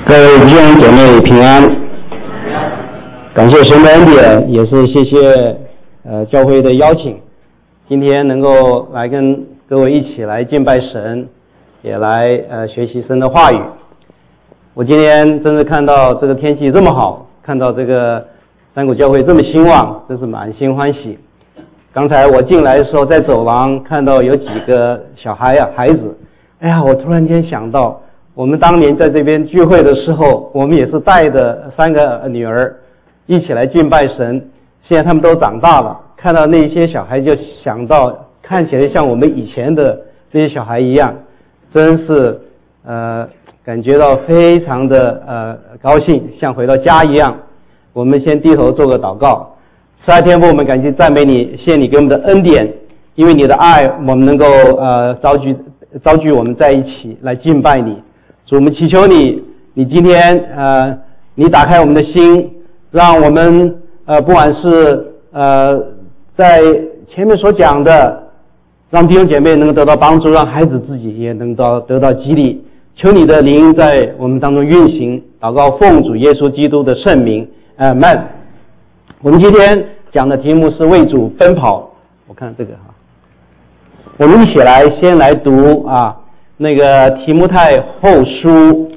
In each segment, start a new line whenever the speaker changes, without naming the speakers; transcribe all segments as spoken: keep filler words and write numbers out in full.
各位弟兄姐妹平安，感谢神的恩典，也是谢谢呃教会的邀请，今天能够来跟各位一起来敬拜神，也来呃学习神的话语。我今天真是看到这个天气这么好，看到这个山谷教会这么兴旺，真是满心欢喜。刚才我进来的时候，在走廊看到有几个小孩啊孩子，哎呀，我突然间想到，我们当年在这边聚会的时候，我们也是带着三个女儿一起来敬拜神。现在他们都长大了，看到那些小孩就想到，看起来像我们以前的这些小孩一样，真是呃感觉到非常的呃高兴，像回到家一样。我们先低头做个祷告。慈爱天父，我们感谢赞美你，谢谢你给我们的恩典，因为你的爱，我们能够呃召聚召聚我们在一起来敬拜你。主，我们祈求你，你今天呃，你打开我们的心，让我们呃，不管是呃，在前面所讲的，让弟兄姐妹能够得到帮助，让孩子自己也能到得到激励。求你的灵在我们当中运行，祷告奉主耶稣基督的圣名，阿们。我们今天讲的题目是为主奔跑。我看这个哈，我们一起来先来读啊。那个提摩太后书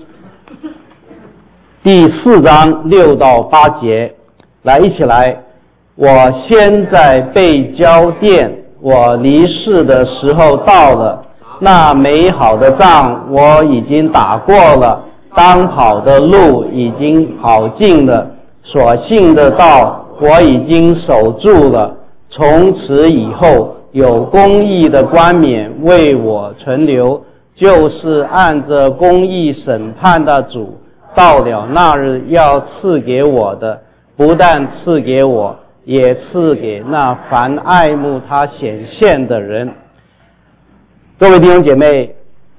第四章六到八节，来一起来。我先在被交奠，我离世的时候到了，那美好的仗我已经打过了，当跑的路已经跑尽了，所信的道我已经守住了，从此以后有公义的冠冕为我存留，就是按着公义审判的主，到了那日要赐给我的，不但赐给我，也赐给那凡爱慕他显现的人。各位弟兄姐妹，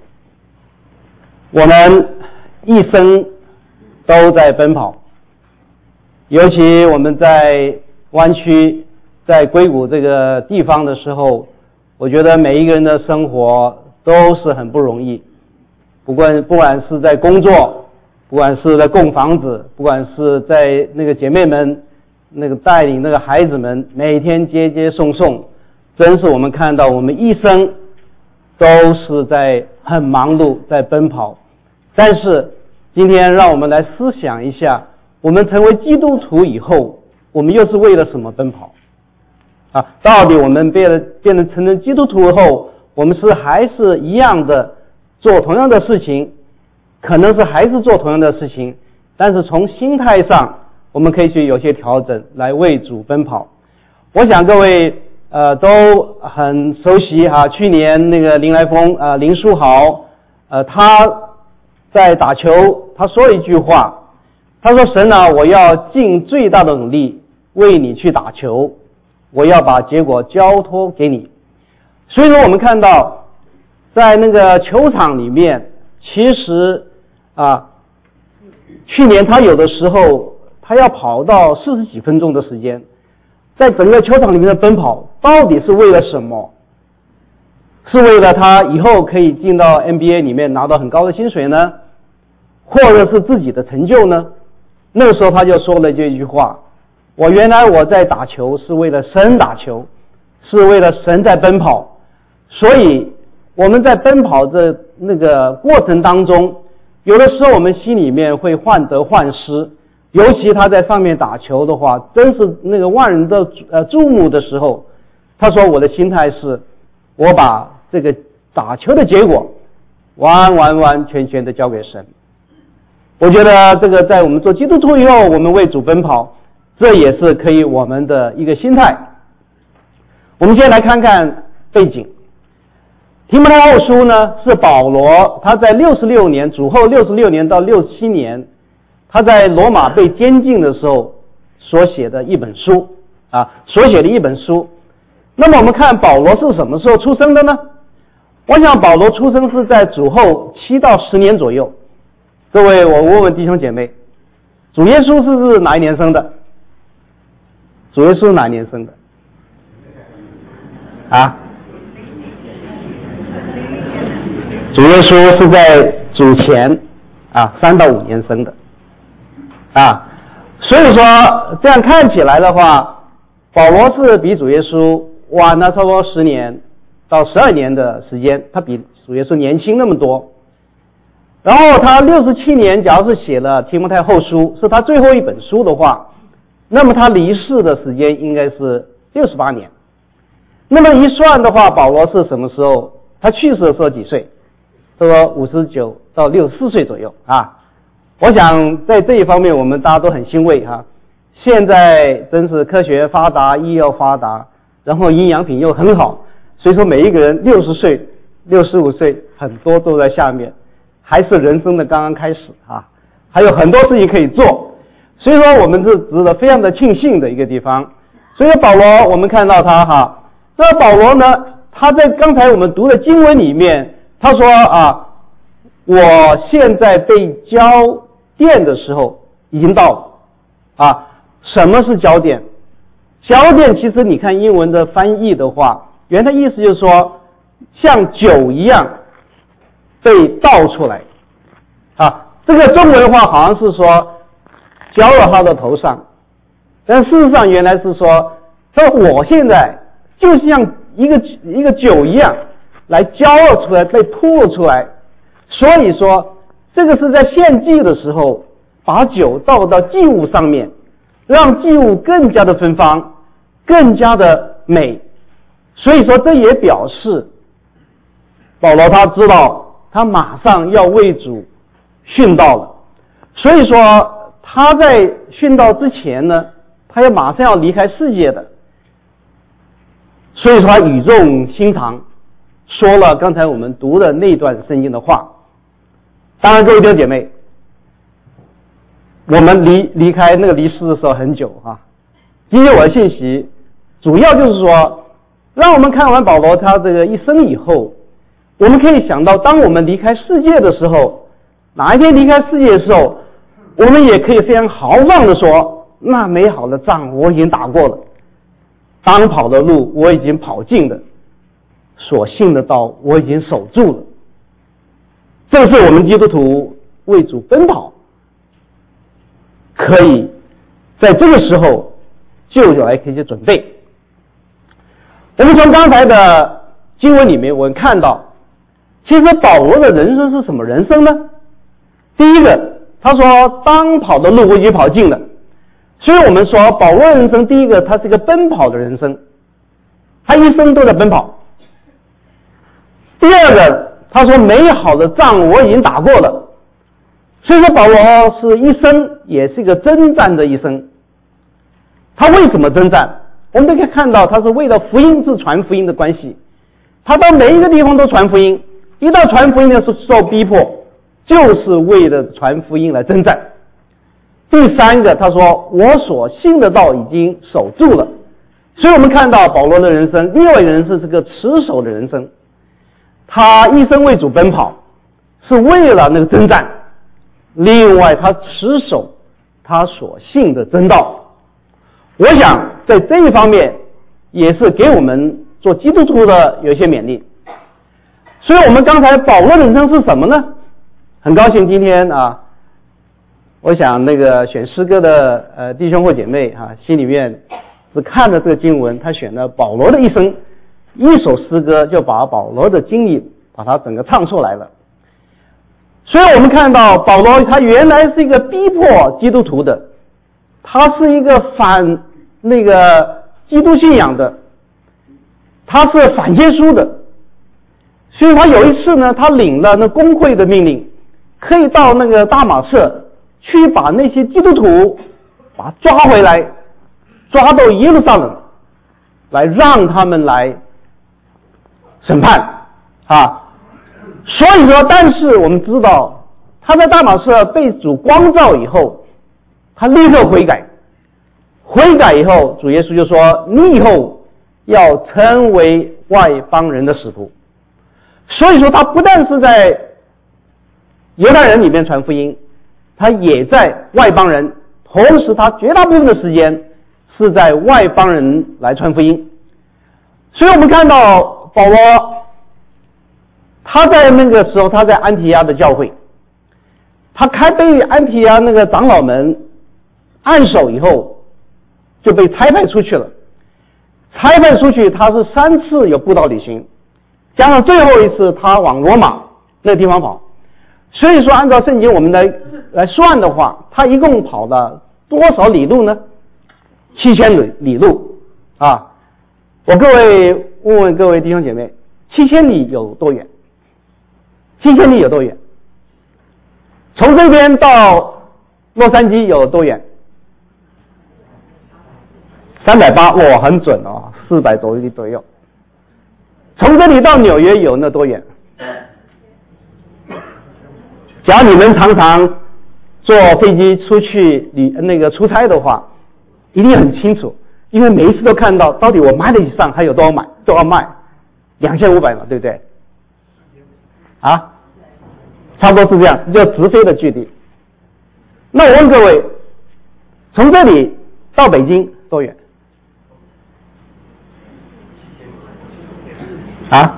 我们一生都在奔跑，尤其我们在湾区，在硅谷这个地方的时候，我觉得每一个人的生活都是很不容易，不管不管是在工作，不管是在供房子，不管是在那个姐妹们那个带领那个孩子们每天接接送送，真是我们看到我们一生都是在很忙碌，在奔跑。但是今天让我们来思想一下，我们成为基督徒以后，我们又是为了什么奔跑啊？到底我们变得变得成为基督徒后，我们是还是一样的做同样的事情，可能是还是做同样的事情，但是从心态上我们可以去有些调整，来为主奔跑。我想各位呃都很熟悉哈、啊，去年那个林来疯呃林书豪呃他在打球，他说了一句话，他说神啊，我要尽最大的努力为你去打球，我要把结果交托给你。所以说我们看到在那个球场里面，其实啊，去年他有的时候他要跑到四十几分钟的时间，在整个球场里面的奔跑，到底是为了什么？是为了他以后可以进到 N B A 里面拿到很高的薪水呢，或者是自己的成就呢？那个时候他就说了这一句话，我原来我在打球是为了神打球，是为了神在奔跑。所以我们在奔跑的那个过程当中，有的时候我们心里面会患得患失，尤其他在上面打球的话，真是那个万人的呃注目的时候，他说我的心态是，我把这个打球的结果完完完全全的交给神。我觉得这个在我们做基督徒以后，我们为主奔跑，这也是可以我们的一个心态。我们先来看看背景。提摩太后书呢，是保罗他在六十六年主后六十六年到六十七年，他在罗马被监禁的时候所写的一本书啊，所写的一本书。那么我们看保罗是什么时候出生的呢？我想保罗出生是在主后七到十年左右。各位，我问问弟兄姐妹，主耶稣是不是哪一年生的？主耶稣是哪一年生的？啊？主耶稣是在主前啊，三到五年生的啊。所以说这样看起来的话，保罗是比主耶稣晚了差不多十年到十二年的时间，他比主耶稣年轻那么多。然后他六十七年，假如是写了提摩太后书，是他最后一本书的话，那么他离世的时间应该是六十八年。那么一算的话，保罗是什么时候？他去世的时候几岁？说五十九到六十四岁左右啊。我想在这一方面我们大家都很欣慰哈、啊。现在真是科学发达，医药发达，然后营养品又很好，所以说每一个人六十岁、六十五岁，很多都在下面，还是人生的刚刚开始啊，还有很多事情可以做，所以说我们是值得非常的庆幸的一个地方。所以保罗，我们看到他哈，那保罗呢，他在刚才我们读的经文里面，他说啊，我现在被交奠的时候已经到了啊。什么是交奠？交奠其实你看英文的翻译的话，原来意思就是说像酒一样被倒出来啊。这个中文话好像是说浇到他的头上，但事实上原来是说，他说我现在就是像一个一个酒一样来浇了出来，被吐了出来。所以说这个是在献祭的时候把酒倒到祭物上面，让祭物更加的芬芳，更加的美。所以说这也表示保罗他知道他马上要为主殉道了，所以说他在殉道之前呢，他要马上要离开世界的，所以说他语重心长说了刚才我们读的那段圣经的话。当然各位弟兄姐妹，我们离离开那个离世的时候很久啊。今天我的信息主要就是说，让我们看完保罗他这个一生以后，我们可以想到当我们离开世界的时候，哪一天离开世界的时候，我们也可以非常豪放的说，那美好的仗我已经打过了，当跑的路我已经跑尽了，所信的道我已经守住了。这是我们基督徒为主奔跑，可以在这个时候就有来可以去准备。我们从刚才的经文里面我们看到，其实保罗的人生是什么人生呢？第一个，他说当跑的路我已经跑尽了，所以我们说保罗的人生，第一个他是一个奔跑的人生，他一生都在奔跑。第二个，他说美好的仗我已经打过了，所以说保罗是一生也是一个征战的一生。他为什么征战？我们都可以看到他是为了福音，是传福音的关系，他到每一个地方都传福音，一到传福音的时候受逼迫，就是为了传福音来征战。第三个，他说我所信的道已经守住了，所以我们看到保罗的人生，另外一个人生是个持守的人生，他一生为主奔跑，是为了那个征战，另外他持守他所信的真道。我想在这一方面也是给我们做基督徒的有一些勉励。所以我们刚才保罗的人生是什么呢？很高兴今天啊，我想那个选诗歌的呃弟兄或姐妹啊，心里面是看了这个经文，他选了保罗的一生，一首诗歌就把保罗的经历把它整个唱出来了。所以我们看到保罗他原来是一个逼迫基督徒的，他是一个反那个基督信仰的，他是反耶稣的。所以他有一次呢，他领了那公会的命令，可以到那个大马色去把那些基督徒把他抓回来，抓到耶路撒冷来让他们来审判啊。所以说，但是我们知道他在大马色被主光照以后，他立刻悔改，悔改以后主耶稣就说你以后要成为外邦人的使徒。所以说他不但是在犹太人里面传福音，他也在外邦人，同时他绝大部分的时间是在外邦人来传福音。所以我们看到保罗他在那个时候他在安提阿的教会， 他开被安提阿那个长老们按手以后，就被差派出去了。差派出去，他是三次有布道旅行，加上最后一次他往罗马那个地方跑。所以说，按照圣经我们来来算的话，他一共跑了多少里路呢？七千里里路啊！我各位问问各位弟兄姐妹，七千里有多远？七千里有多远？从这边到洛杉矶有多远？三百八，哇，很准哦，四百多里左右。从这里到纽约有那多远？假如你们常常坐飞机出去旅那个出差的话，一定很清楚，因为每一次都看到到底我买得起上还有多少买多少卖，两千五百嘛，对不对？啊，差不多是这样，叫直飞的距离。那我问各位，从这里到北京多远？啊？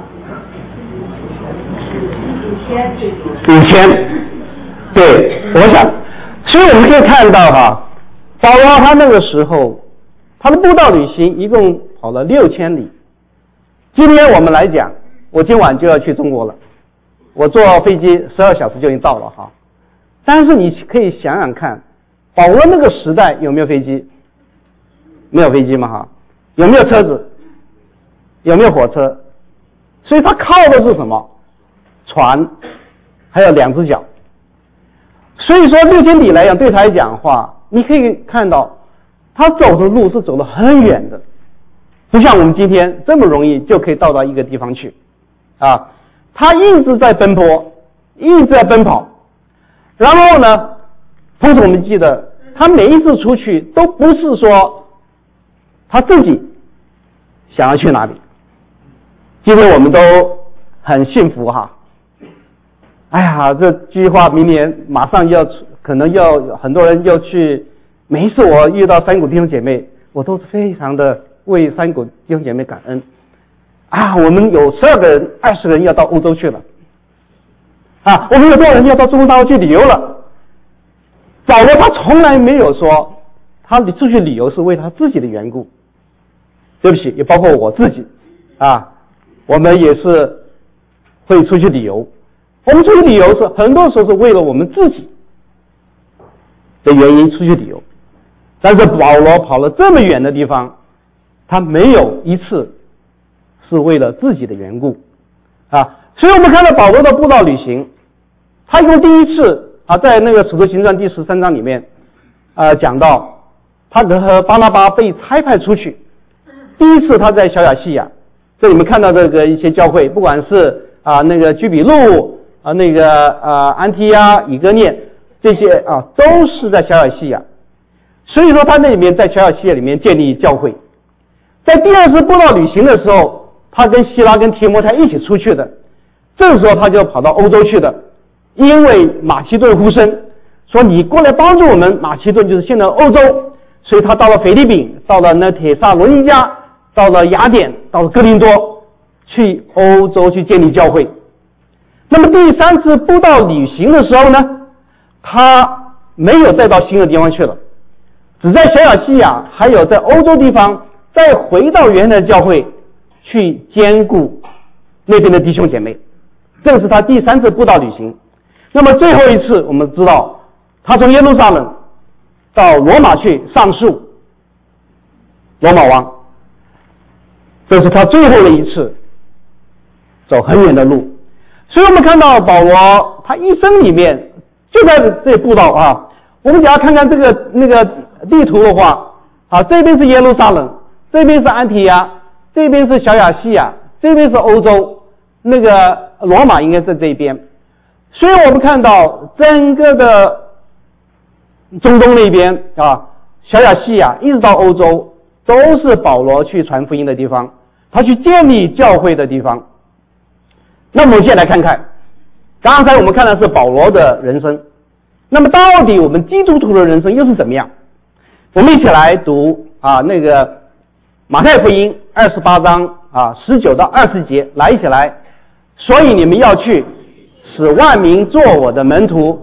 五千，对，我想，所以我们可以看到哈，保罗他那个时候，他的布道旅行一共跑了六千里。今天我们来讲，我今晚就要去中国了，我坐飞机十二小时就已经到了哈。但是你可以想想看，保罗那个时代有没有飞机？没有飞机嘛哈？有没有车子？有没有火车？所以他靠的是什么？船，还有两只脚。所以说六千里来讲，对他来讲的话，你可以看到他走的路是走得很远的，不像我们今天这么容易就可以到达一个地方去啊。他一直在奔波，一直在奔跑。然后呢，同时我们记得他每一次出去都不是说他自己想要去哪里。今天我们都很幸福哈。哎呀，这句话明年马上要可能要很多人要去。每一次我遇到山谷弟兄姐妹，我都是非常的为山谷弟兄姐妹感恩啊。我们有十二个人、二十个人要到欧洲去了啊，我们有多少人要到中国大陆去旅游了？保罗他从来没有说他出去旅游是为他自己的缘故，对不起，也包括我自己啊，我们也是会出去旅游。我们出去旅游是很多时候是为了我们自己的原因出去旅游，但是保罗跑了这么远的地方，他没有一次是为了自己的缘故啊。所以我们看到保罗的布道旅行，他一共第一次啊，在那个使徒行传第十三章里面啊讲到他和巴拿巴被差派出去。第一次他在小亚细亚，这里面看到这个一些教会，不管是啊那个居比路啊那个啊安提阿、以哥念这些啊，都是在小亚细亚。所以说他那里面在小亚细亚里面建立教会。在第二次布道旅行的时候，他跟希拉跟提摩太一起出去的，这个时候他就跑到欧洲去的，因为马其顿呼声说你过来帮助我们，马其顿就是现在欧洲，所以他到了腓立比，到了那帖撒罗尼迦，到了雅典，到了哥林多，去欧洲去建立教会。那么第三次布道旅行的时候呢，他没有再到新的地方去了，只在小亚细亚还有在欧洲地方再回到原来的教会去兼顾那边的弟兄姐妹。这是他第三次布道旅行。那么最后一次我们知道他从耶路撒冷到罗马去上诉罗马王，这是他最后的一次走很远的路。所以我们看到保罗他一生里面就在这里布道啊。我们只要看看这个那个地图的话啊，这边是耶路撒冷，这边是安提阿，这边是小亚细亚，这边是欧洲，那个罗马应该在这边。所以我们看到整个的中东那边啊，小亚细亚一直到欧洲都是保罗去传福音的地方，他去建立教会的地方。那么我们现在来看看，刚才我们看的是保罗的人生，那么到底我们基督徒的人生又是怎么样？我们一起来读啊那个马太福音二十八章啊十九到二十节，来一起来。所以你们要去，使万民做我的门徒，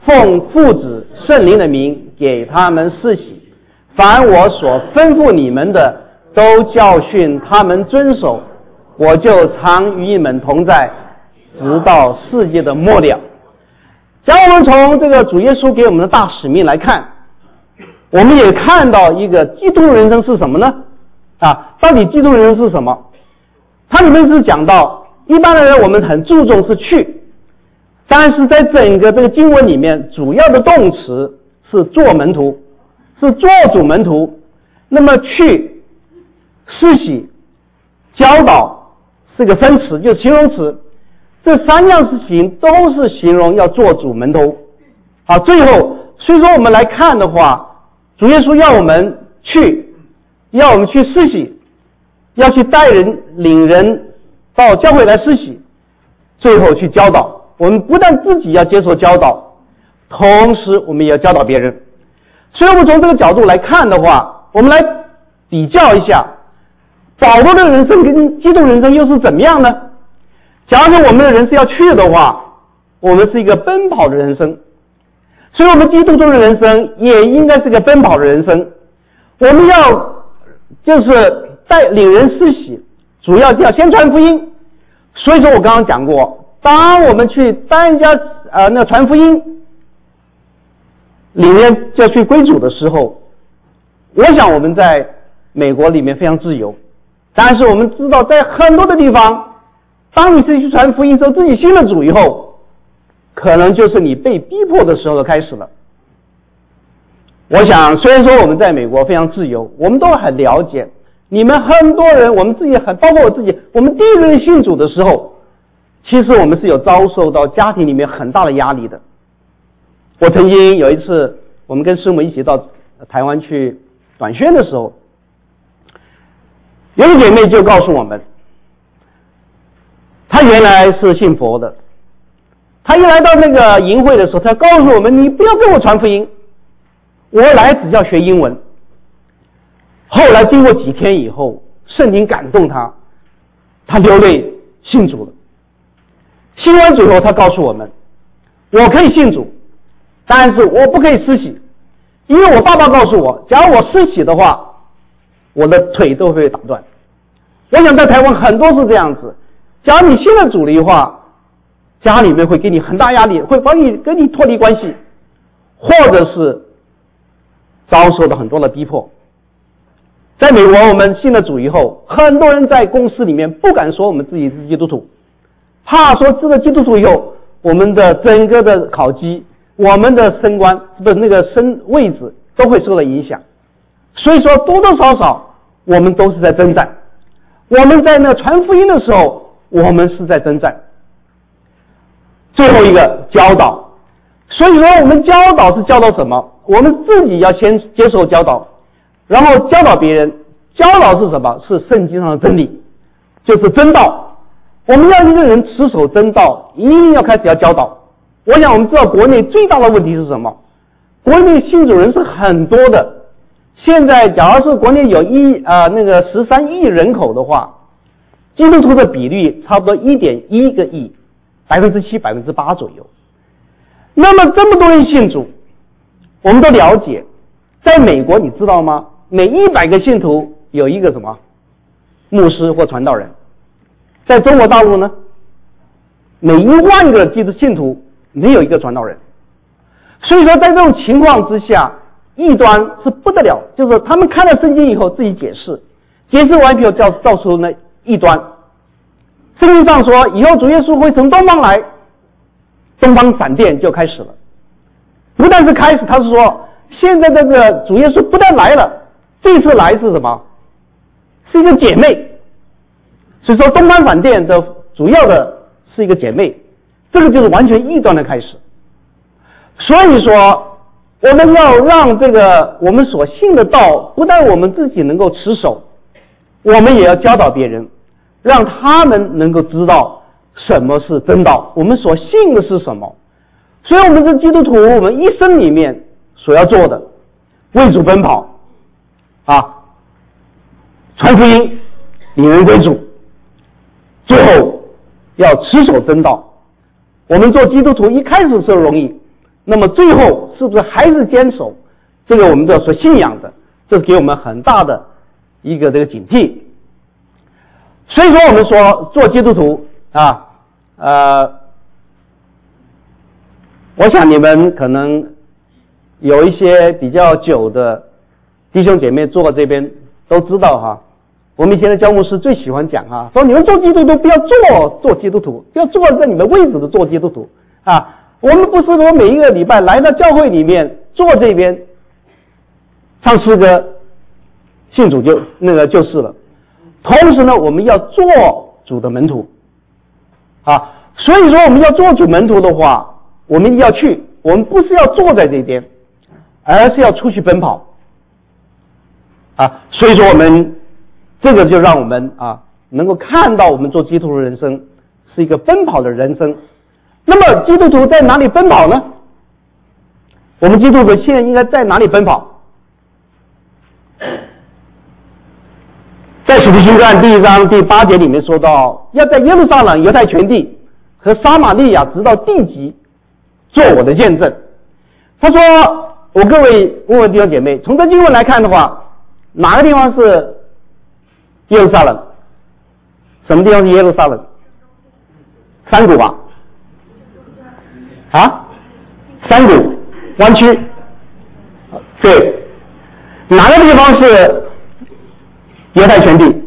奉父子圣灵的名给他们施洗，凡我所吩咐你们的，都教训他们遵守，我就常与你们同在，直到世界的末了。假如我们从这个主耶稣给我们的大使命来看，我们也看到一个基督人生是什么呢？啊，到底基督人生是什么？它里面是讲到一般的人我们很注重是去，但是在整个这个经文里面，主要的动词是做门徒，是做主门徒。那么去、施洗、教导是个分词，就是形容词。这三样事情都是形容要做主门徒。好，最后，所以说我们来看的话，主耶稣要我们去，要我们去施洗，要去带人、领人到教会来施洗，最后去教导。我们不但自己要接受教导，同时我们也要教导别人。所以我们从这个角度来看的话，我们来比较一下保罗的人生跟基督人生又是怎么样呢？假如我们的人是要去的话，我们是一个奔跑的人生，所以我们基督徒的人生也应该是个奔跑的人生。我们要就是带领人施洗，主要是要先传福音。所以说我刚刚讲过，当我们去带人家呃那传福音，领人就要去归主的时候，我想我们在美国里面非常自由，但是我们知道在很多的地方，当你自己去传福音之后，自己信了主以后，可能就是你被逼迫的时候的开始了。我想虽然说我们在美国非常自由，我们都很了解，你们很多人，我们自己很包括我自己，我们第一个人信主的时候，其实我们是有遭受到家庭里面很大的压力的。我曾经有一次我们跟师母一起到台湾去短宣的时候，有一个姐妹就告诉我们，她原来是信佛的，她一来到那个营会的时候，她告诉我们，你不要跟我传福音，我来只要学英文。后来经过几天以后，圣灵感动她，她流泪信主了。信完主以后，她告诉我们，我可以信主，但是我不可以施洗，因为我爸爸告诉我，假如我施洗的话，我的腿都会被打断。我想在台湾很多是这样子，假如你信了主的话，家里面会给你很大压力，会帮你跟你脱离关系，或者是遭受到很多的逼迫。在美国，我们信了主以后，很多人在公司里面不敢说我们自己是基督徒，怕说知道基督徒以后，我们的整个的考绩，我们的升官的那个升位置都会受到影响。所以说多多少少我们都是在征战，我们在那传福音的时候，我们是在征战。最后一个教导，所以说我们教导是教导什么？我们自己要先接受教导，然后教导别人。教导是什么？是圣经上的真理，就是真道。我们要一个人持守真道，一定要开始要教导。我想我们知道国内最大的问题是什么？国内信主人是很多的，现在假如是国内有一呃那个十三亿人口的话，基督徒的比率差不多一点一个亿，百分之七百分之八左右。那么这么多人信主，我们都了解，在美国你知道吗？每一百个信徒有一个什么牧师或传道人。在中国大陆呢，每一万个基督信徒没有一个传道人。所以说在这种情况之下，异端是不得了，就是他们看了圣经以后自己解释，解释完以后造造出那异端。圣经上说以后主耶稣会从东方来，东方闪电就开始了。不但是开始，他是说现在这个主耶稣不但来了，这次来是什么？是一个姐妹。所以说东方闪电的主要的是一个姐妹，这个就是完全异端的开始。所以说我们要让这个我们所信的道，不但我们自己能够持守，我们也要教导别人，让他们能够知道什么是真道，我们所信的是什么。所以我们是基督徒，我们一生里面所要做的，为主奔跑啊，传福音，领人归主，最后要持守真道。我们做基督徒一开始是容易， 那么最后是不是还是坚守这个我们的所信仰的？这是给我们很大的一个这个警惕。所以说我们说做基督徒啊，呃，我想你们可能有一些比较久的弟兄姐妹坐这边都知道哈，我们以前的教牧师最喜欢讲哈，说你们做基督徒不要坐做基督徒，要坐在你们位置的做基督徒啊。我们不是说每一个礼拜来到教会里面坐这边唱诗歌信主就那个就是了。同时呢，我们要做主的门徒啊，所以说我们要做主门徒的话，我们要去，我们不是要坐在这边，而是要出去奔跑啊。所以说我们这个就让我们啊能够看到我们做基督徒的人生是一个奔跑的人生。那么基督徒在哪里奔跑呢？我们基督徒现在应该在哪里奔跑？在使徒行传第一章第八节里面说到，要在耶路撒冷、犹太全地和撒玛利亚直到地极做我的见证。他说，我各位问问弟兄姐妹，从这经文来看的话，哪个地方是耶路撒冷？什么地方是耶路撒冷？山谷吧？啊？山谷湾区？对。哪个地方是犹太全地？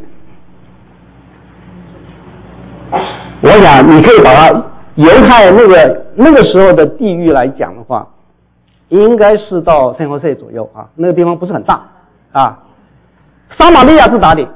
我想你可以把它犹太那个那个时候的地域来讲的话，应该是到圣何塞左右啊，那个地方不是很大啊。撒玛利亚是哪里？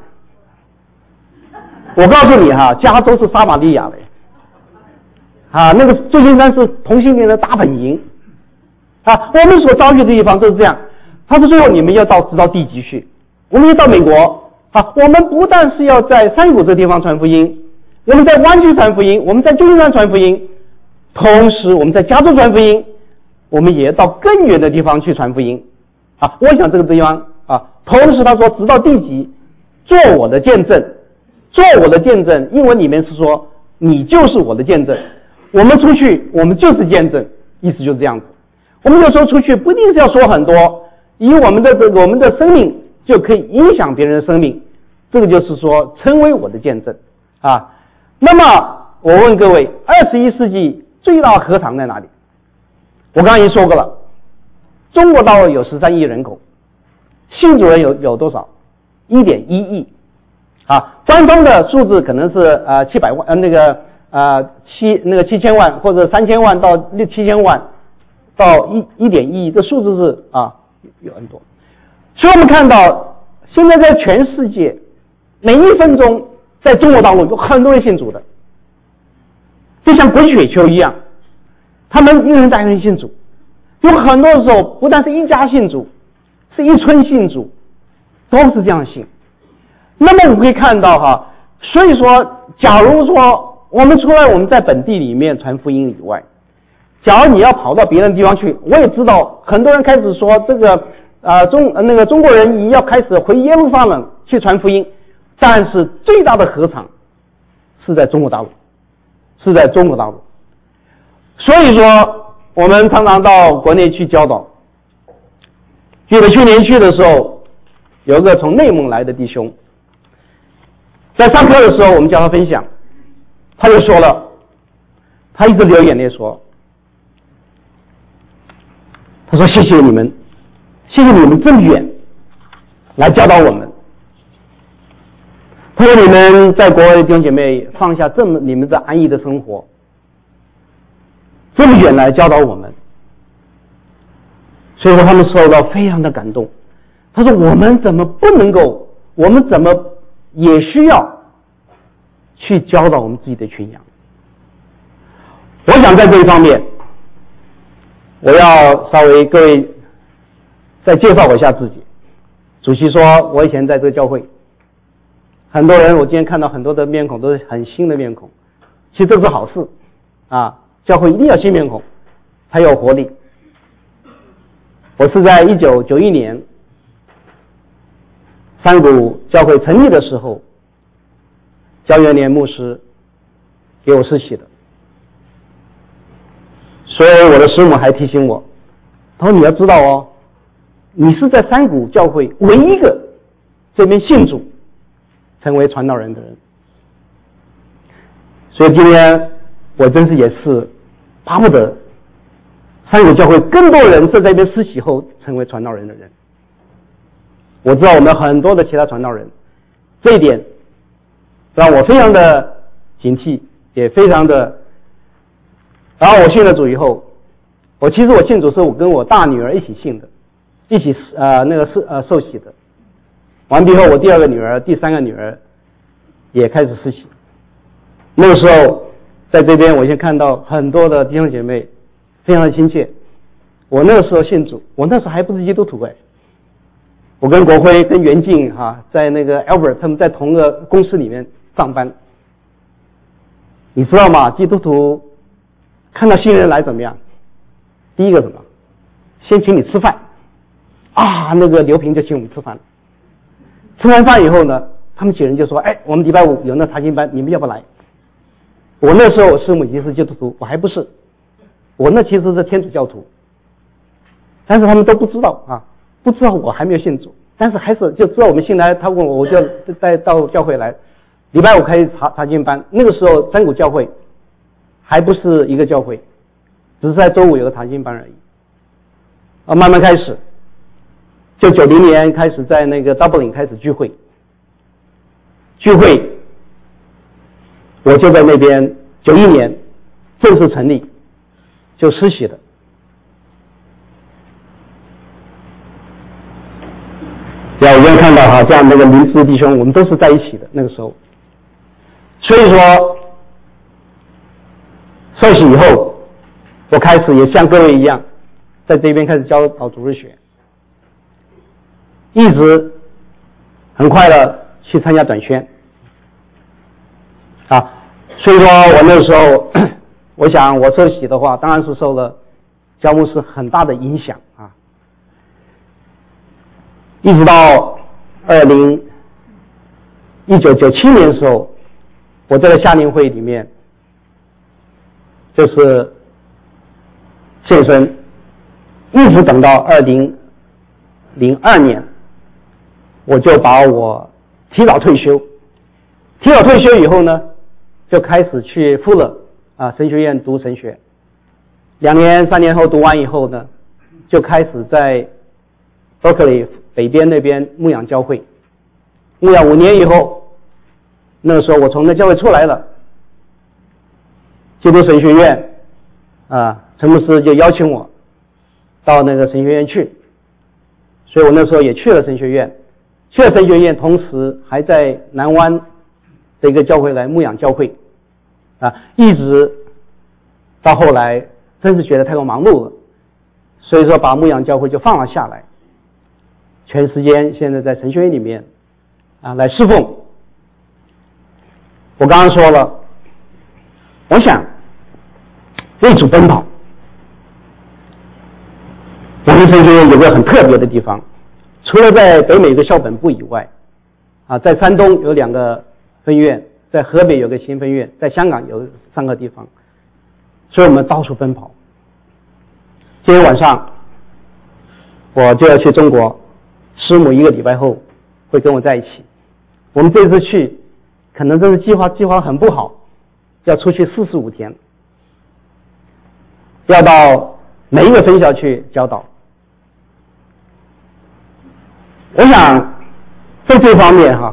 我告诉你哈，加州是撒玛利亚的啊，那个旧金山是同性恋的大本营啊。我们所遭遇的地方都是这样。他说最后你们要到直到地极去，我们要到美国啊。我们不但是要在山谷这个地方传福音，我们在湾区传福音，我们在旧金山传福音，同时我们在加州传福音，我们也要到更远的地方去传福音啊。我想这个地方啊，同时他说直到地极做我的见证，做我的见证，英文里面是说你就是我的见证。我们出去我们就是见证，意思就是这样子。我们有时候出去不一定是要说很多，以我们的这个我们的生命就可以影响别人的生命，这个就是说成为我的见证啊。那么我问各位，二十一世纪最大的禾场在哪里？我刚刚已经说过了，中国大陆有十三亿人口，信主人有有多少？一点一亿啊。官方的数字可能是呃七百万呃那个呃七那个七千万或者三千万到六七千万到一一点一亿，这数字是啊有很多。所以我们看到现在在全世界每一分钟在中国大陆有很多人信主的，就像滚雪球一样，他们一人带人信主，有很多的时候不但是一家信主，是一村信主，都是这样信。那么我们可以看到哈，所以说假如说我们除了我们在本地里面传福音以外，假如你要跑到别的地方去，我也知道很多人开始说这个呃中那个中国人要开始回耶路撒冷去传福音，但是最大的禾场是在中国大陆，是在中国大陆。所以说我们常常到国内去教导。记得去年去的时候，有一个从内蒙来的弟兄，在上课的时候我们教他分享，他就说了，他一直流眼泪说，他说谢谢你们，谢谢你们这么远来教导我们。他说你们在国外的弟兄姐妹放下这么你们这安逸的生活，这么远来教导我们，所以说他们受到非常的感动。他说我们怎么不能够，我们怎么也需要去教导我们自己的群羊。我想在这一方面我要稍微各位再介绍我一下自己。主席说我以前在这个教会，很多人我今天看到很多的面孔都是很新的面孔，其实这是好事啊，教会一定要新面孔才有活力。我是在一九九一年山谷教会成立的时候，焦元年牧师给我施洗的， 所以我的师母还提醒我，他说你要知道哦，你是在山谷教会唯一一个这边信主成为传道人的人。所以今天我真是也是巴不得山谷教会更多人是在这边施洗后成为传道人的人。我知道我们很多的其他传道人，这一点让我非常的警惕，也非常的。然后我信了主以后，我其实我信主是我跟我大女儿一起信的，一起呃那个是呃受洗的。完毕后，我第二个女儿、第三个女儿也开始施洗。那个时候在这边，我先看到很多的弟兄姐妹非常的亲切。我那个时候信主，我那时候还不是基督徒哎。我跟国辉、跟袁静哈、啊，在那个 Albert 他们在同个公司里面上班。你知道吗？基督徒看到新人来怎么样？第一个什么？先请你吃饭啊！那个刘平就请我们吃饭了。吃完饭以后呢，他们几人就说：“哎，我们礼拜五有那查经班，你们要不要来？”我那时候我师母已经是基督徒，我还不是。我那其实是天主教徒，但是他们都不知道啊，不知道我还没有信主，但是还是就知道我们信来。他问我，我就再到教会来。礼拜五开始查查经班，那个时候山谷教会还不是一个教会，只是在周五有个查经班而已。啊，慢慢开始，就九零年开始在那个 Dublin 开始聚会，聚会，我就在那边九一年正式成立，就施洗的。要我们看到哈，这样那个明智弟兄，我们都是在一起的那个时候。所以说，受洗以后，我开始也像各位一样，在这边开始教导主日学，一直很快的去参加短宣啊。所以说我那时候，我想我受洗的话，当然是受了教牧师很大的影响啊。一直到二零一九九七年的时候，我在夏令会里面就是献身，一直等到二零零二年，我就把我提早退休。提早退休以后呢，就开始去富勒啊神学院读神学。两年三年后读完以后呢，就开始在 Berkeley 北边那边牧养教会。牧养五年以后，那个时候我从那教会出来了，基督神学院啊，陈牧师就邀请我到那个神学院去，所以我那时候也去了神学院，去了神学院，同时还在南湾的一个教会来牧养教会啊，一直到后来真是觉得太过忙碌了，所以说把牧养教会就放了下来，全时间现在在神学院里面啊来侍奉。我刚刚说了，我想为主奔跑。我们神学院有个很特别的地方，除了在北美有个校本部以外，啊，在山东有两个分院，在河北有个新分院，在香港有三个地方，所以我们到处奔跑。今天晚上我就要去中国，师母一个礼拜后会跟我在一起。我们这次去可能真是计划计划很不好，要出去四十五天，要到每一个分校去教导。我想在这方面哈，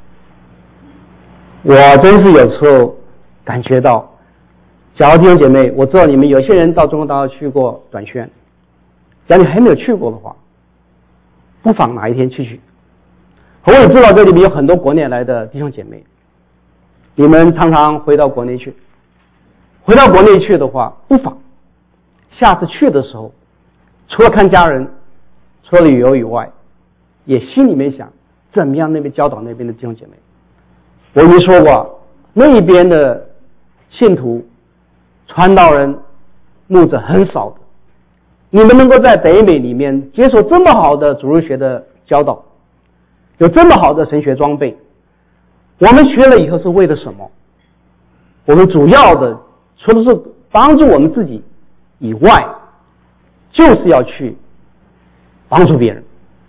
我真是有时候感觉到，假如弟兄姐妹，我知道你们有些人到中国大陆去过短宣，假如你还没有去过的话，不妨哪一天去去。我也知道这里面有很多国内来的弟兄姐妹，你们常常回到国内去，回到国内去的话，不妨下次去的时候，除了看家人，除了旅游以外，也心里面想怎么样那边教导那边的弟兄姐妹。我已经说过，那边的信徒传道人牧者很少的，你们能够在北美里面接受这么好的主日学的教导，有这么好的神学装备，我们学了以后是为了什么？我们主要的除了是帮助我们自己以外，就是要去帮助别人。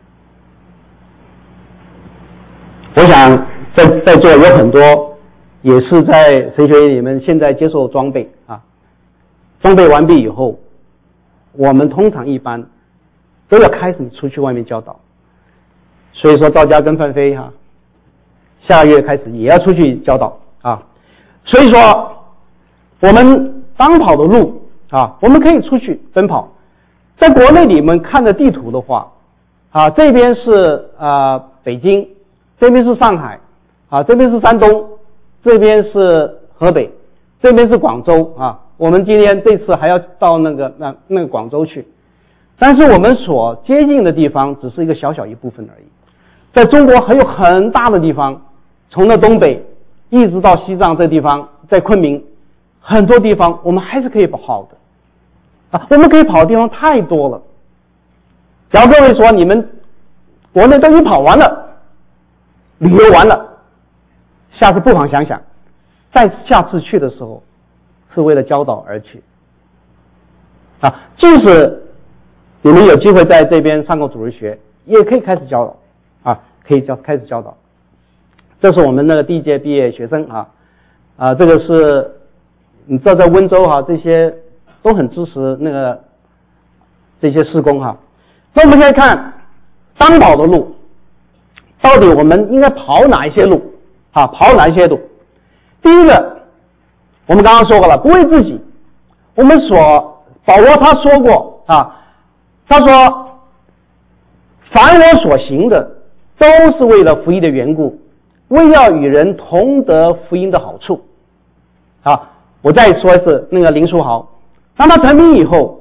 我想在在座有很多也是在神学院里面现在接受装备啊，装备完毕以后，我们通常一般都要开始出去外面教导。所以说赵家跟范飞哈、啊，下个月开始也要出去教导啊。所以说我们当跑的路啊，我们可以出去奔跑。在国内你们看的地图的话啊，这边是啊北京，这边是上海啊，这边是山东，这边是河北，这边是广州啊。我们今天这次还要到那个那那个广州去，但是我们所接近的地方只是一个小小一部分而已。在中国还有很大的地方，从那东北一直到西藏这地方，在昆明很多地方我们还是可以跑的啊，我们可以跑的地方太多了。只要各位说你们国内都已经跑完了，旅游完了，下次不妨想想，再下次去的时候是为了教导而去啊。即使你们有机会在这边上过主日学，也可以开始教导啊，可以教开始教导。这是我们那个第一届毕业学生啊啊，这个是你知道在温州哈、啊，这些都很支持那个这些事工哈、啊。那我们现在看当跑的路，到底我们应该跑哪一些路啊？跑哪一些路？第一个，我们刚刚说过了，不为自己。我们所保罗他说过啊，他说凡我所行的都是为了福音的缘故，为要与人同得福音的好处啊。我再说一次，那个林书豪当他成名以后，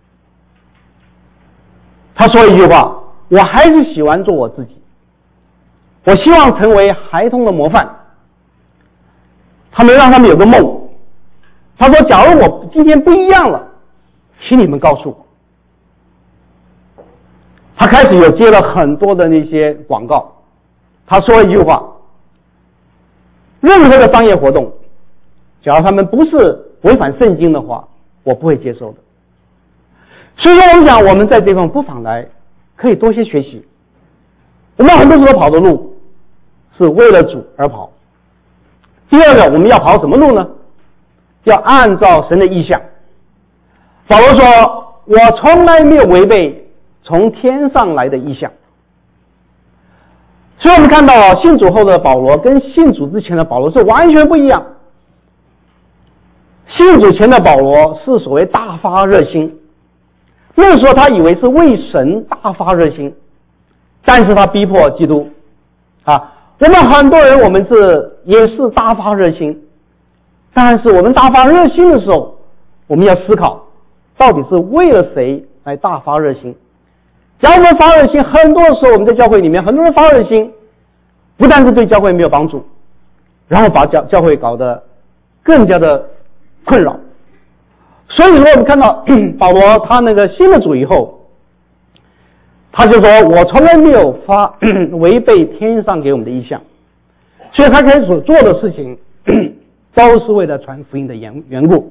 他说一句话，我还是喜欢做我自己，我希望成为孩童的模范。他没让他们有个梦，他说假如我今天不一样了，请你们告诉我。他开始有接了很多的那些广告，他说一句话，任何的商业活动假如他们不是违反圣经的话，我不会接受的。所以说我们想我们在这方不妨来可以多些学习。我们很多时候跑的路是为了主而跑。第二个，我们要跑什么路呢？要按照神的意向。保罗说，我从来没有违背从天上来的意向。所以我们看到信主后的保罗跟信主之前的保罗是完全不一样。信主前的保罗是所谓大发热心，那时候他以为是为神大发热心，但是他逼迫基督啊。我们很多人我们是也是大发热心，但是我们大发热心的时候，我们要思考到底是为了谁来大发热心。假如我们发热心，很多的时候我们在教会里面很多人发热心，不但是对教会没有帮助，然后把教教会搞得更加的困扰。所以说我们看到保罗他那个信了主以后，他就说我从来没有发违背天上给我们的意向，所以他开始所做的事情都是为了传福音的缘缘故。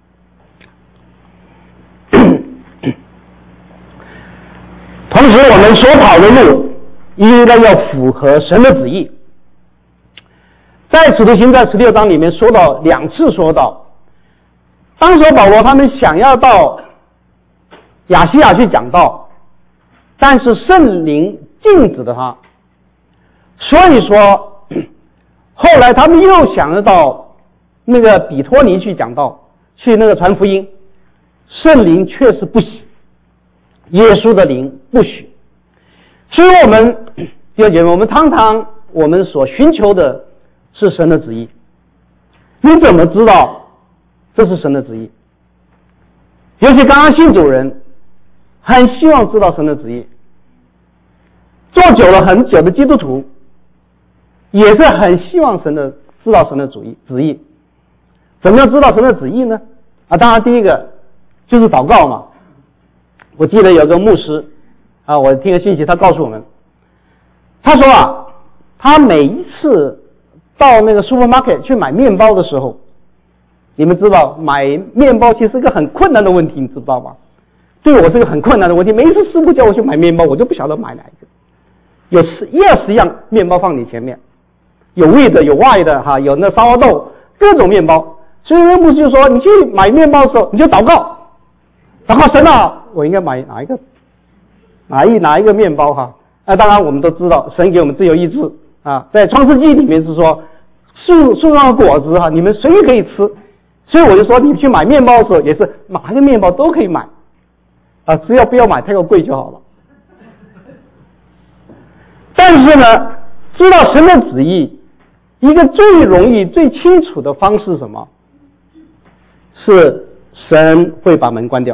同时我们所跑的路应该要符合神的旨意。在使徒行传十六章里面说到两次说到，当时保罗他们想要到亚细亚去讲道，但是圣灵禁止了他，所以说后来他们又想要到那个比托尼去讲道，去那个传福音，圣灵确实不喜，耶稣的灵不许。所以我们弟兄姐妹，我们常常我们所寻求的是神的旨意，你怎么知道这是神的旨意？尤其刚刚信主人很希望知道神的旨意，做久了很久的基督徒也是很希望神的知道神的旨意旨意。怎么样知道神的旨意呢？啊，当然第一个就是祷告嘛。我记得有个牧师啊，我听个信息，他告诉我们，他说啊，他每一次到那个 supermarket 去买面包的时候， 你们知道买面包其实是个很困难的问题，你知道吗？对我是个很困难的问题。每一次师傅叫我去买面包，我就不晓得买哪一个。有十一二十样面包放你前面，有味的，有外的，哈，有那烧花豆，各种面包。所以人不是就说，你去买面包的时候，你就祷告，祷告神啊，我应该买哪一个，哪一哪一个面包哈？那、啊、当然我们都知道，神给我们自由意志啊，在创世纪里面是说，树树上的果子哈，你们随意可以吃。所以我就说，你去买面包的时候，也是哪一个面包都可以买，啊，只要不要买太过贵就好了。但是呢，知道神的旨意，一个最容易、最清楚的方式是什么？是神会把门关掉。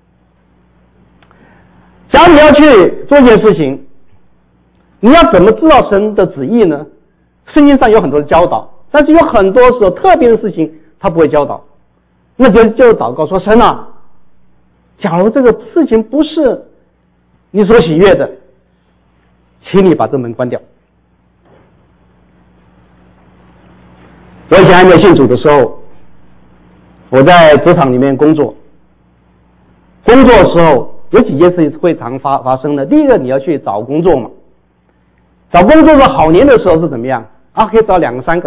假如你要去做一件事情，你要怎么知道神的旨意呢？圣经上有很多的教导，但是有很多时候特别的事情他不会教导，那就就祷告说，神啊，假如这个事情不是你所喜悦的，请你把这门关掉。我以前还没有信主的时候，我在职场里面工作，工作的时候有几件事情会常发发生的。第一个，你要去找工作嘛，找工作的好年的时候是怎么样啊？可以找两个三个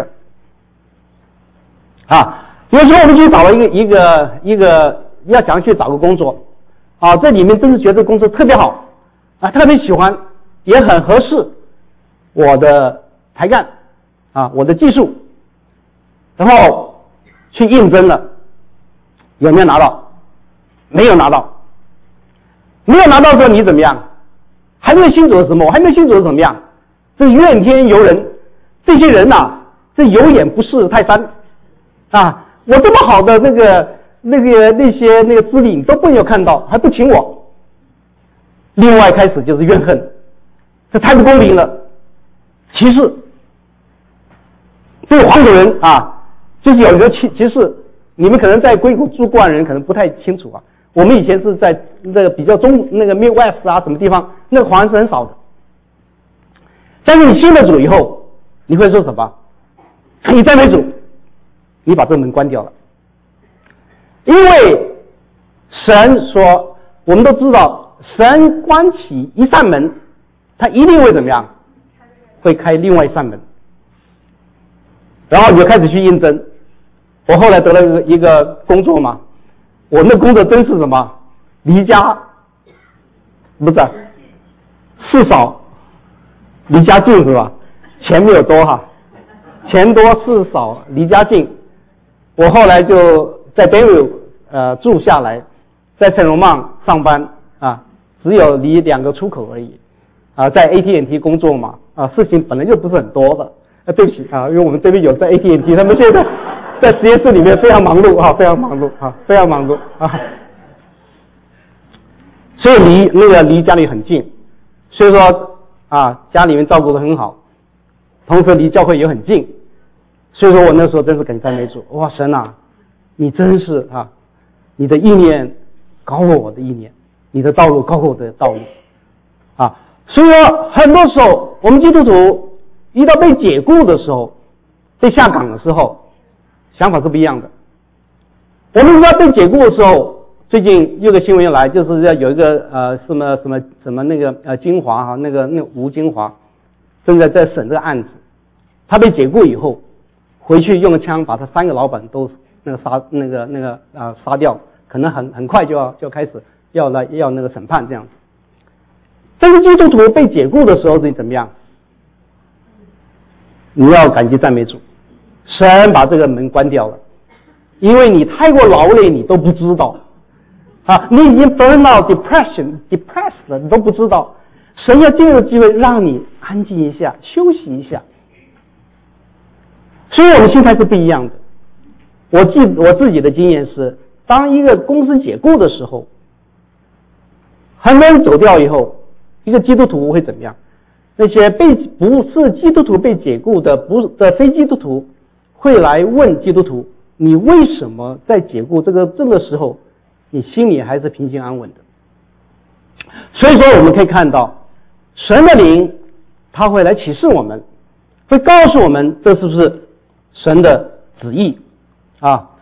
啊。有时候我们去找了一个一个一个要想去找个工作啊，这里面真是觉得这个工作特别好啊，特别喜欢，也很合适我的才干啊，我的技术，然后去应征了，有没有拿到？没有拿到。没有拿到的时候你怎么样？还没有信主的时候，我还没有信主的时候怎么样？这怨天尤人，这些人呐、啊，这有眼不识泰山啊！我这么好的那个那个那些那个资历你都没有看到，还不请我。另外开始就是怨恨，这太不公平了，歧视。对黄种人啊，就是有一个歧歧视，你们可能在硅谷住过的人可能不太清楚啊。我们以前是在那个比较中那个 Midwest 啊什么地方，那个华人是很少的。但是你信了主以后，你会说什么？你赞美主，你把这门关掉了。因为神说，我们都知道，神关起一扇门，他一定会怎么样？会开另外一扇门。然后你就开始去应征。我后来得了一个工作嘛，我那工作真是什么？离家不是事少离家近是吧？钱没有多哈，钱多事少离家近。我后来就在 Bellevue 呃住下来，在圣罗曼上班啊，只有离两个出口而已啊，在 A T and T 工作嘛啊，事情本来就不是很多的。啊，对不起啊，因为我们这边有在 A T and T， 他们现在在实验室里面非常忙碌啊，非常忙碌啊，非常忙碌啊，所以离那个离家里很近，所以说啊，家里面照顾得很好，同时离教会也很近，所以说我那时候真是感谢赞美主，哇，神啊，你真是啊，你的意念高过我的意念，你的道路高过我的道路啊，所以说很多时候我们基督徒遇到被解雇的时候，被下岗的时候，想法是不一样的。我们知道被解雇的时候，最近有个新闻要来，就是要有一个呃什么什么什么那个呃金华哈，那个那个吴金华正在在审这个案子。他被解雇以后，回去用枪把他三个老板都那个杀那个那个啊、呃、杀掉，可能很很快就要就开始要来要那个审判这样子。但是基督徒被解雇的时候你怎么样？你要感激赞美主，神把这个门关掉了，因为你太过劳累，你都不知道啊，你已经 burn out depression depressed 了，你都不知道，神要借这个机会让你安静一下，休息一下。所以我们心态是不一样的。我记我自己的经验是，当一个公司解雇的时候，很多人走掉以后，一个基督徒会怎么样？那些被不是基督徒被解雇的不的非基督徒会来问基督徒，你为什么在解雇这个这个时候你心里还是平静安稳的？所以说我们可以看到神的灵他会来启示我们，会告诉我们这是不是神的旨意啊。第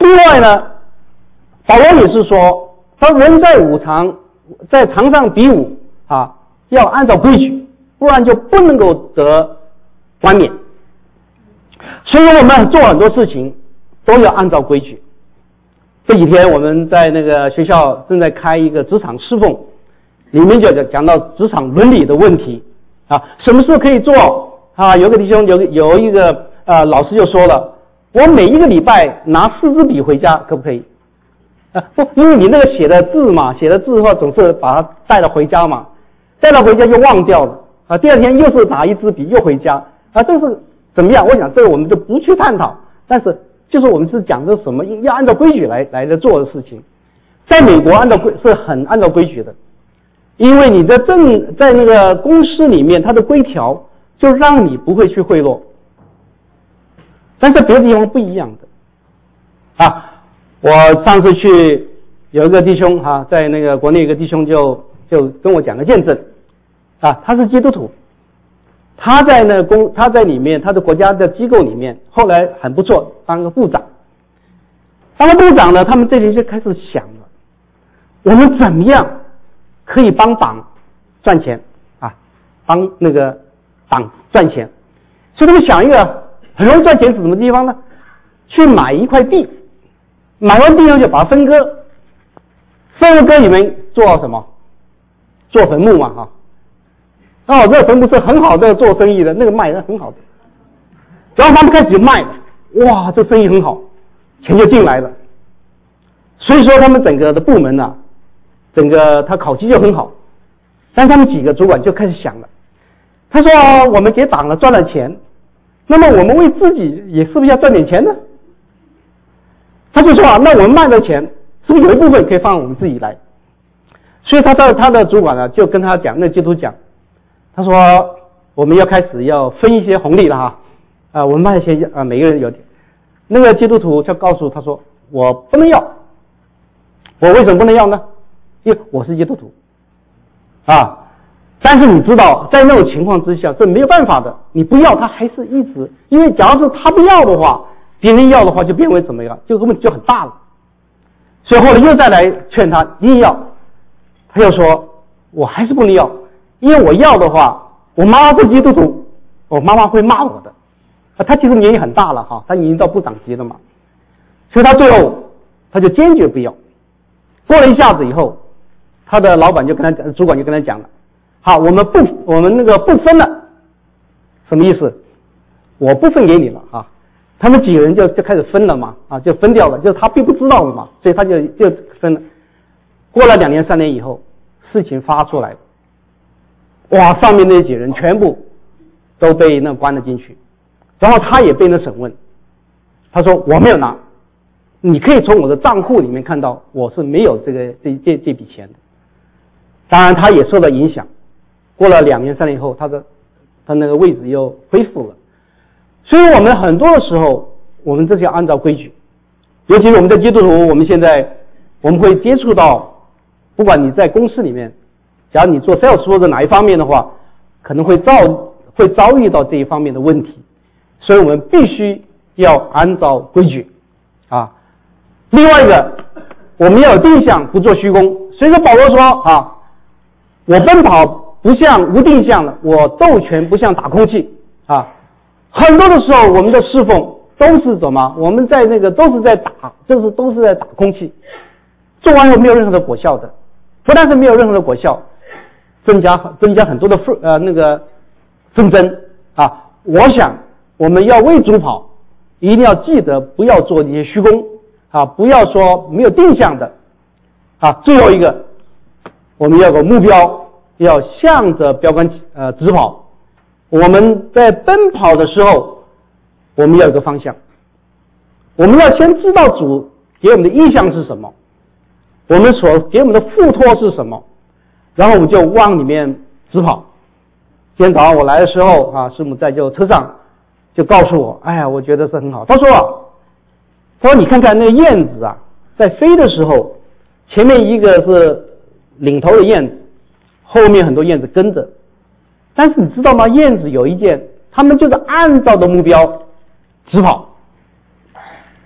另外呢，保罗也是说，他人在武场，在场上比武啊，要按照规矩，不然就不能够得冠冕。所以我们做很多事情都要按照规矩。这几天我们在那个学校正在开一个职场侍奉，里面就讲到职场伦理的问题啊，什么事可以做啊？有个弟兄有有一个呃老师就说了，我每一个礼拜拿四支笔回家可不可以？啊，不，因为你那个写的字嘛，写的字的话总是把它带了回家嘛，带了回家就忘掉了啊，第二天又是拿一支笔又回家啊，这是怎么样？我想这个我们就不去探讨，但是就是我们是讲的什么要按照规矩来来的做的事情。在美国按照规是很按照规矩的，因为你的政在那个公司里面，它的规条就让你不会去贿赂，但是别的地方不一样的啊。我上次去有一个弟兄哈、啊，在那个国内一个弟兄就就跟我讲个见证啊，他是基督徒，他在那公他在里面他的国家的机构里面，后来很不错，当个部长。当了部长呢，他们这里就开始想了，我们怎么样可以帮党赚钱啊？帮那个党赚钱，所以他们想一个很容易赚钱是什么地方呢？去买一块地，买完地后就把它分割，分割里面做什么？做坟墓嘛，哈。哦，这个坟墓是很好的做生意的，那个卖的很好的。然后他们开始就卖了，哇，这生意很好，钱就进来了。所以说他们整个的部门呢、啊，整个他考绩就很好。但他们几个主管就开始想了，他说、哦、我们给党了赚了钱，那么我们为自己也是不是要赚点钱呢？他就说啊，那我们卖的钱是不是有一部分可以放我们自己来？所以他的他的主管呢就跟他讲，那基督徒讲，他说我们要开始要分一些红利了哈，啊、呃，我们卖一些啊、呃，每个人有点。那个基督徒就告诉他说，我不能要，我为什么不能要呢？因为我是基督徒啊。但是你知道，在那种情况之下，这没有办法的，你不要他还是一直，因为假如是他不要的话，别人要的话就变为怎么样，就问题就很大了。所以后来又再来劝他一定要，他又说我还是不能要，因为我要的话，我妈妈是基督徒，我妈妈会骂我的。啊，他其实年纪很大了哈，他已经到部长级了嘛，所以他最后他就坚决不要。过了一下子以后，他的老板就跟他讲，主管就跟他讲了，好，我们不我们那个不分了，什么意思？我不分给你了啊。他们几个人就就开始分了嘛，啊，就分掉了，就是他并不知道了嘛，所以他就就分了。过了两年三年以后，事情发出来了，哇，上面那几人全部都被那关了进去，然后他也被那审问，他说我没有拿，你可以从我的账户里面看到我是没有这个这这这笔钱的。当然他也受到影响，过了两年三年以后，他的他那个位置又恢复了。所以我们很多的时候，我们这是要按照规矩，尤其是我们在基督徒，我们现在我们会接触到，不管你在公司里面，假如你做 sales 或者哪一方面的话，可能会遭会遭遇到这一方面的问题，所以我们必须要按照规矩啊。另外一个，我们要有定向，不做虚功。所以说保罗说啊，我奔跑不像无定向的，我斗拳不像打空气啊。很多的时候，我们的侍奉都是怎么？我们在那个都是在打，就是都是在打空气，做完后没有任何的果效的。不但是没有任何的果效，增加增加很多的纷呃那个纷争啊。我想我们要为主跑，一定要记得不要做一些虚功啊，不要说没有定向的啊。最后一个，我们要有个目标，要向着标杆呃直跑。我们在奔跑的时候，我们要有个方向，我们要先知道主给我们的意向是什么，我们所给我们的付托是什么，然后我们就往里面直跑。今天早上我来的时候啊，师母在就车上就告诉我，哎呀，我觉得是很好。他说啊，他说你看看那个燕子啊，在飞的时候，前面一个是领头的燕子，后面很多燕子跟着。但是你知道吗？燕子有一件，他们就是按照的目标直跑。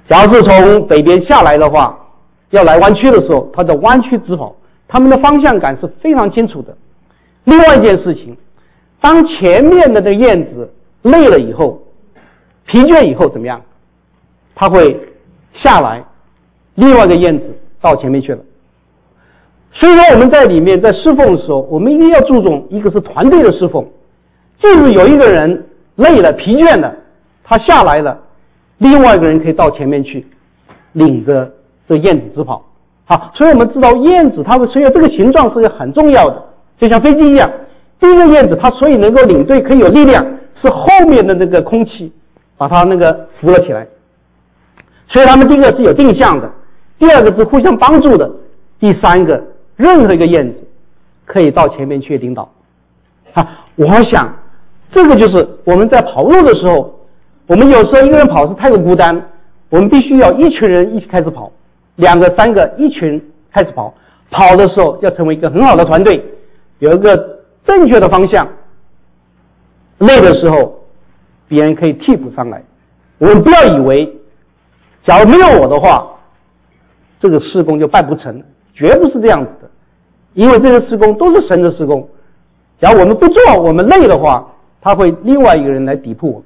假如是从北边下来的话，要来湾区的时候，他在湾区直跑，他们的方向感是非常清楚的。另外一件事情，当前面的那个燕子累了以后，疲倦以后怎么样？它会下来，另外一个燕子到前面去了。所以说我们在里面在侍奉的时候，我们一定要注重一个是团队的侍奉，即使有一个人累了疲倦了，他下来了，另外一个人可以到前面去领着这燕子直跑。好，所以我们知道燕子它们所以这个形状是很重要的，就像飞机一样，第一个燕子它所以能够领队可以有力量，是后面的那个空气把它那个扶了起来。所以他们第一个是有定向的，第二个是互相帮助的，第三个任何一个燕子可以到前面去领导。啊，我想这个就是我们在跑路的时候，我们有时候一个人跑是太过孤单，我们必须要一群人一起开始跑，两个三个一群开始跑，跑的时候要成为一个很好的团队，有一个正确的方向，累的时候别人可以替补上来。我们不要以为假如没有我的话这个事工就办不成，绝不是这样子的，因为这个事工都是神的事工，假如我们不做，我们累的话，他会另外一个人来抵铺我们。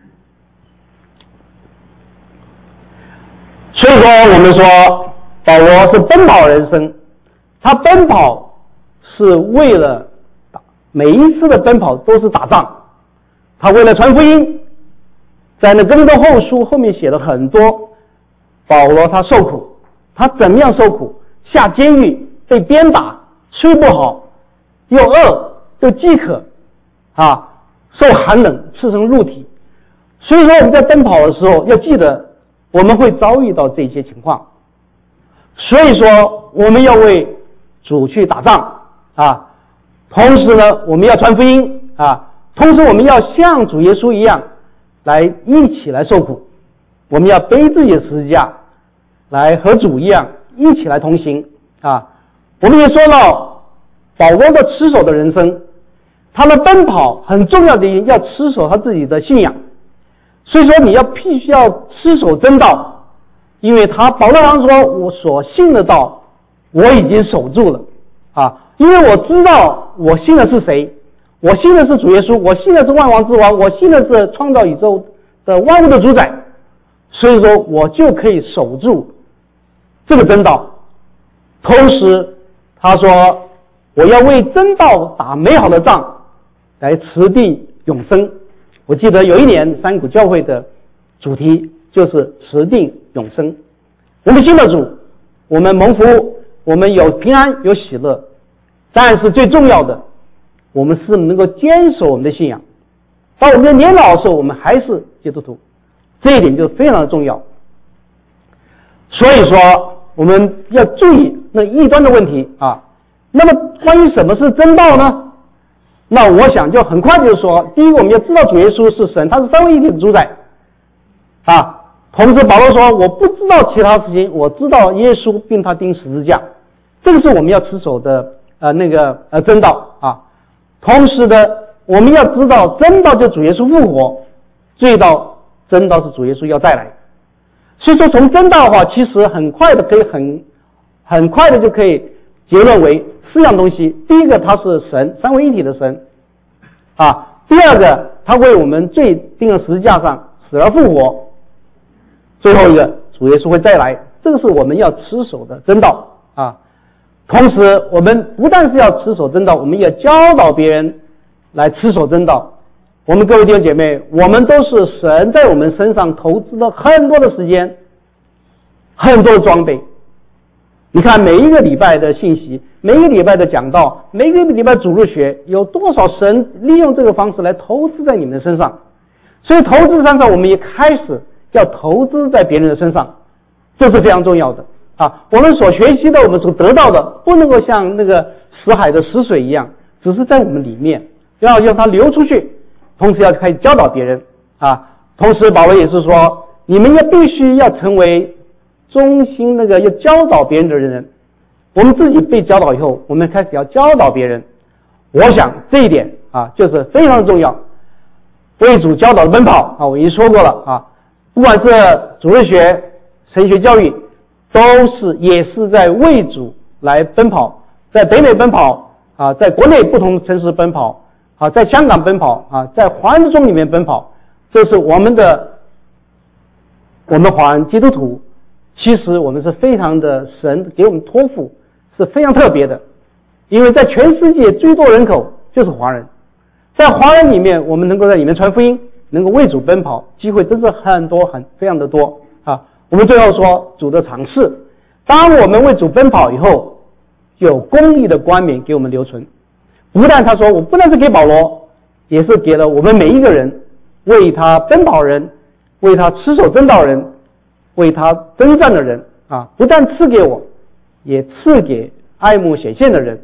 所以说我们说保罗是奔跑人生，他奔跑是为了每一次的奔跑都是打仗，他为了传福音，在那哥林多后书后面写了很多保罗他受苦，他怎么样受苦，下监狱，被鞭打，睡不好，又饿又饥渴啊，受寒冷，赤身入体。所以说我们在奔跑的时候要记得我们会遭遇到这些情况，所以说我们要为主去打仗啊，同时呢我们要传福音啊，同时我们要像主耶稣一样来一起来受苦，我们要背自己的十字架来和主一样一起来同行啊。我们也说到保罗的持守的人生，他的奔跑很重要的一点要持守他自己的信仰，所以说你要必须要持守真道，因为他保罗上说我所信的道我已经守住了啊，因为我知道我信的是谁，我信的是主耶稣，我信的是万王之王，我信的是创造宇宙的万物的主宰，所以说我就可以守住这个真道。同时他说我要为真道打美好的仗，来持定永生。我记得有一年山谷教会的主题就是持定永生。我们信了主，我们蒙福，我们有平安有喜乐，但是最重要的我们是能够坚守我们的信仰，到我们的年老的时候我们还是基督徒，这一点就非常的重要。所以说我们要注意那异端的问题啊。那么关于什么是真道呢？那我想就很快就说，第一个我们要知道主耶稣是神，他是三位一体的主宰啊。同时保罗说我不知道其他事情，我知道耶稣并他钉十字架，这个是我们要持守的呃那个呃真道啊。同时的我们要知道真道就主耶稣复活，最道真道是主耶稣要带来。所以说从真道的话，其实很快的可以很很快的就可以结论为四样东西。第一个他是神，三位一体的神啊。第二个他为我们罪钉在十字架上死而复活。最后一个主耶稣会再来，这个是我们要持守的真道啊。同时我们不但是要持守真道，我们也教导别人来持守真道。我们各位弟兄姐妹，我们都是神在我们身上投资了很多的时间，很多的装备。你看每一个礼拜的信息，每一个礼拜的讲道，每一个礼拜主日学，有多少神利用这个方式来投资在你们的身上。所以投资身上我们也开始要投资在别人的身上，这是非常重要的啊。我们所学习的，我们所得到的，不能够像那个死海的死水一样，只是在我们里面，要让它流出去，同时要开始教导别人啊。同时保罗也是说，你们也必须要成为忠心那个要教导别人的人。我们自己被教导以后，我们开始要教导别人。我想这一点啊，就是非常重要。为主教导的奔跑啊，我已经说过了啊，不管是主日学神学教育，都是也是在为主来奔跑，在北美奔跑啊，在国内不同城市奔跑啊，在香港奔跑啊，在华人中里面奔跑，这是我们的我们华人基督徒，其实我们是非常的神给我们托付，是非常特别的，因为在全世界最多人口就是华人，在华人里面我们能够在里面传福音，能够为主奔跑，机会真是很多很非常的多啊。我们最后说主的尝试，当我们为主奔跑以后，有公义的冠冕给我们留存。不但他说我不但是给保罗，也是给了我们每一个人，为他奔跑人，为他持守真道人，为他征战的人啊，不但赐给我，也赐给爱慕显现的人。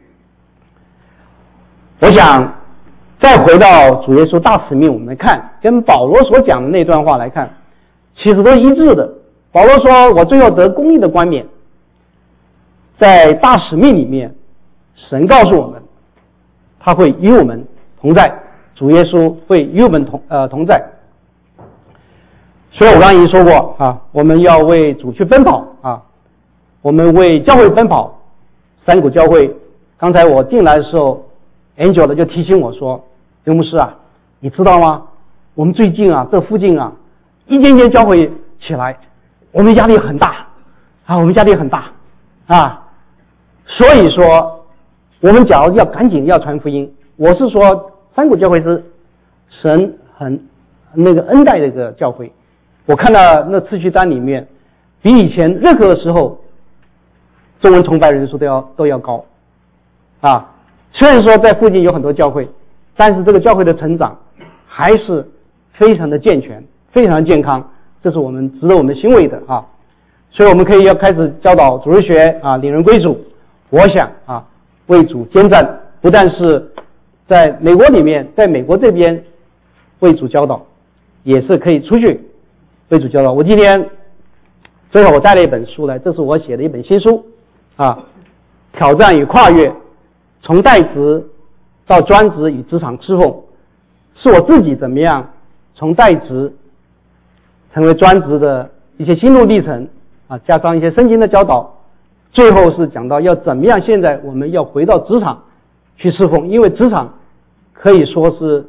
我想再回到主耶稣大使命，我们来看跟保罗所讲的那段话来看，其实都是一致的。保罗说我最后得公义的冠冕，在大使命里面，神告诉我们他会与我们同在，主耶稣会与我们同呃同在。所以我刚刚已经说过啊，我们要为主去奔跑啊，我们为教会奔跑。山谷教会，刚才我进来的时候 Angel 就提醒我说，刘牧师啊，你知道吗，我们最近啊这附近啊一间间教会起来，我们压力很大啊，我们压力很大啊，所以说我们假如要赶紧要传福音，我是说山谷教会是神很那个恩待的一个教会，我看到那次序单里面比以前任何时候中文崇拜人数都要都要高啊。虽然说在附近有很多教会，但是这个教会的成长还是非常的健全，非常健康，这是我们值得我们欣慰的啊。所以我们可以要开始教导主日学啊，领人归主。我想啊，为主兼战，不但是在美国里面，在美国这边为主教导，也是可以出去为主教导。我今天最后我带了一本书来，这是我写的一本新书啊，挑战与跨越，从代职到专职与职场侍奉，是我自己怎么样从代职成为专职的一些心路历程啊，加上一些圣经的教导，最后是讲到要怎么样现在我们要回到职场去侍奉，因为职场可以说是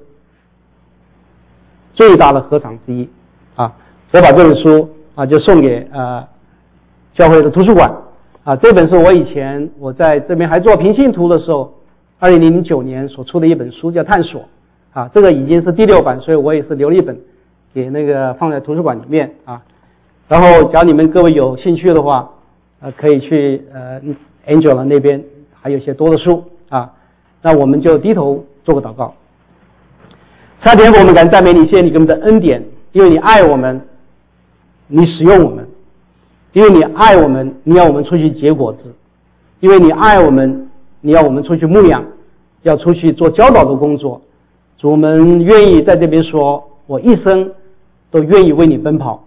最大的合场之一啊。我把这本书啊就送给呃教会的图书馆啊，这本是我以前我在这边还做平信徒的时候二零零九年所出的一本书，叫探索啊，这个已经是第六版，所以我也是留了一本给那个放在图书馆里面啊。然后假如你们各位有兴趣的话呃可以去呃 Angela 那边还有一些多的书啊。那我们就低头做个祷告。差天父，我们感赞美你，谢谢你给我们的恩典，因为你爱我们，你使用我们，因为你爱我们，你要我们出去结果子，因为你爱我们，你要我们出去牧养，要出去做教导的工作。主，我们愿意在这边说，我一生都愿意为你奔跑，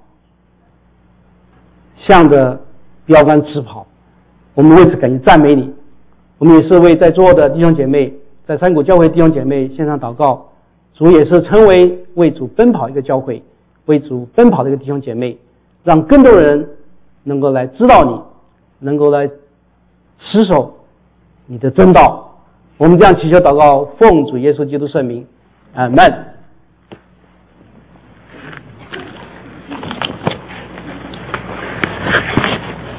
向着标杆直跑。我们为此感谢赞美你。我们也是为在座的弟兄姐妹，在山谷教会弟兄姐妹献上祷告，主也是成为为主奔跑一个教会，为主奔跑的一个弟兄姐妹，让更多人能够来知道你，能够来持守你的真道。我们这样祈求祷告，奉主耶稣基督圣名，阿们。